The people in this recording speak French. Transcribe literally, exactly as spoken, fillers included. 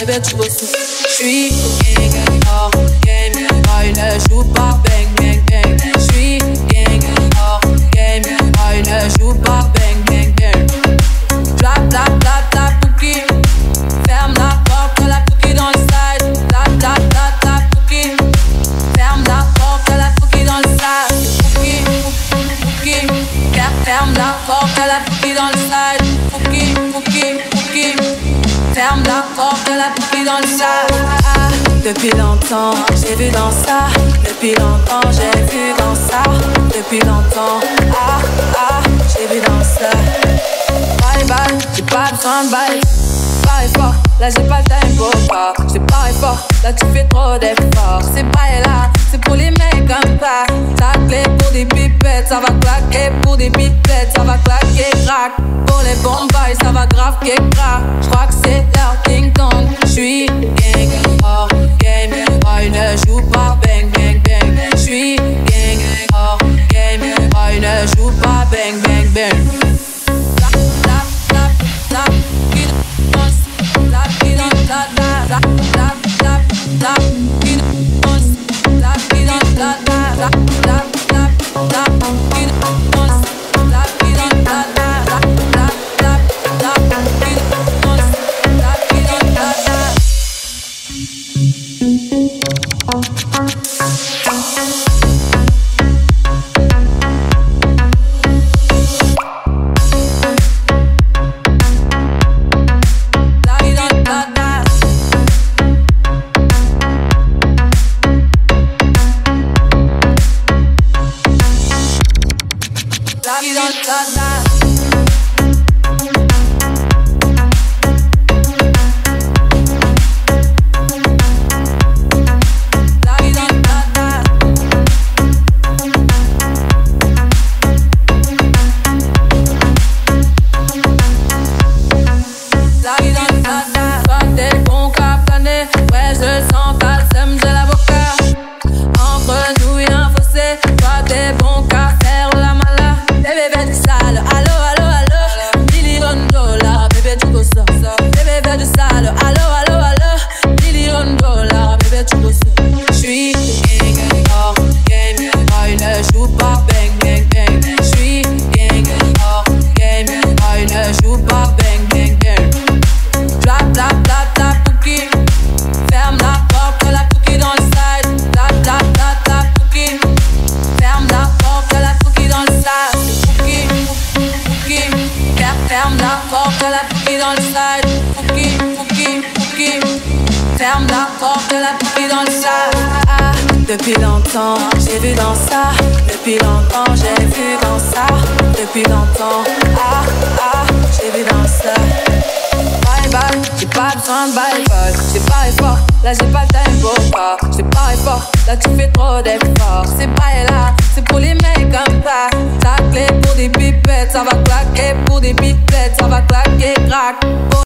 bébé tu veux ça. J'suis gang gang hors game, boy ne joue pas bang bang bang. J'suis gang gang hors game, boy ne joue pas bang bang bang. Bla bla bla bla pouki, ferme la porte, la pouki dans le side. Bla bla bla bla pouki, ferme la porte, la pouki dans le side. Pouki, pouki, ferme la porte, la pouki dans le side. Pouki, pouki, pouki, ferme la porte, la pouki dans le side. Ah, depuis longtemps, j'ai vu dans ça. Depuis longtemps, j'ai vu dans ça. Depuis longtemps, ah, ah, j'ai vu dans ça. Bye bye, j'ai pas besoin de bye. Pareil fort, là j'ai pas le time pour pas. J'ai pareil fort, là tu fais trop d'efforts. C'est bye là, c'est pour les mecs comme ça. Ta clé pour des pipettes, ça va claquer. Pour des pipettes, ça va claquer, crack. Pour les bombes, ça va grave kick crack. J'crois que c'est leur ding dong. J'suis gang, hors game, boy ne joue pas bang bang bang. J'suis gang, hors game, boy ne joue pas bang bang bang. Depuis longtemps, j'ai vu dans ça. Depuis longtemps, j'ai vu dans ça. Depuis longtemps, ah, ah, j'ai vu dans ça. Bye bye, j'ai pas besoin de bye bye. J'ai pas fort, là j'ai pas le time pour pas. J'ai pas fort, là tu fais trop d'efforts. C'est bye là, c'est pour les mecs comme ça. Ta clé pour des pipettes, ça va claquer. Pour des pipettes, ça va claquer, crack.